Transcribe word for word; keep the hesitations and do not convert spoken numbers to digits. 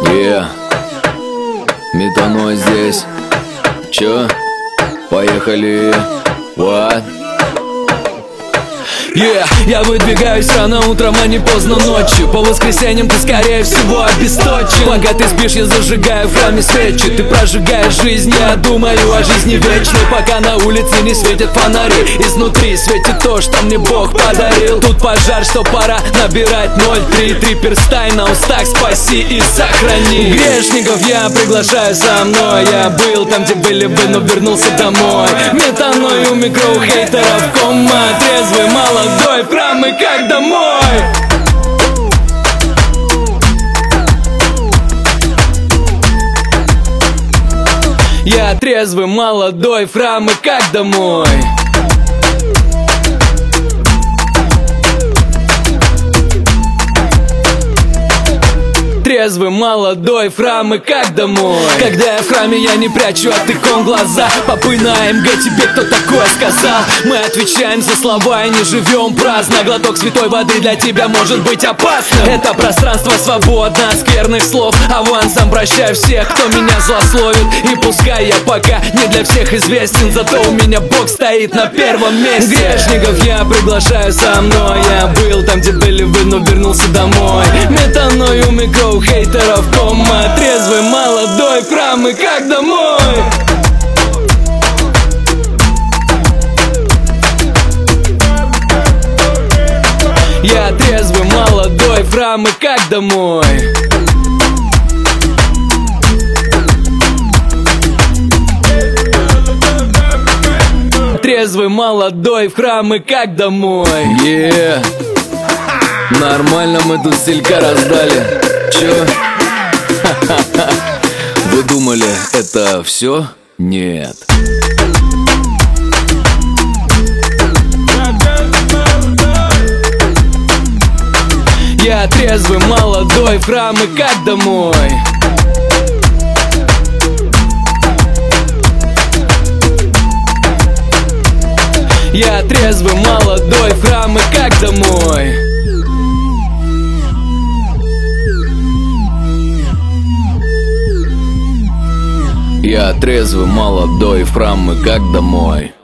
Yeah. Метаной здесь. Чё? Поехали. What? Yeah, я выдвигаюсь рано утром, а не поздно ночью. По воскресеньям ты, скорее всего, обесточен. Пока ты спишь, я зажигаю в храме свечи. Ты прожигаешь жизнь, я думаю о жизни вечной. Пока на улице не светят фонари, изнутри светит то, что мне Бог подарил. Тут пожар, что пора набирать ноль три. Три перста и на устах спаси и сохрани. Грешников я приглашаю за мной. Я был там, где были вы, но вернулся домой. Метаной у микро, у хейтеров кома. Трезвый, молодой, в храмы как домой. Я трезвый, молодой, в храмы как домой. Трезвый, молодой, в храмы как домой. Когда я в храме, я не прячу от икон глаза. Попы на МГ, тебе кто такое сказал? Мы отвечаем за слова и не живем праздно. Глоток святой воды для тебя может быть опасным. Это пространство свободно от скверных слов. Авансом прощаю всех, кто меня злословит. И пускай я пока не для всех известен, зато у меня Бог стоит на первом месте. Грешников я приглашаю за мной. Я был там, где были вы, но вернулся домой. Метаной у микро, у хейтеров кома. Трезвый, молодой, в храмы как домой. Я трезвый, молодой, в храмы как домой. Трезвый, молодой, в храмы как домой. Yeah. Нормально мы тут стилька раздали. Чё? Вы думали, это все? Нет. Я трезвый, молодой, в храмы как домой. Я трезвый, молодой, в храмы как домой. Я трезвый, молодой, в храмы как домой.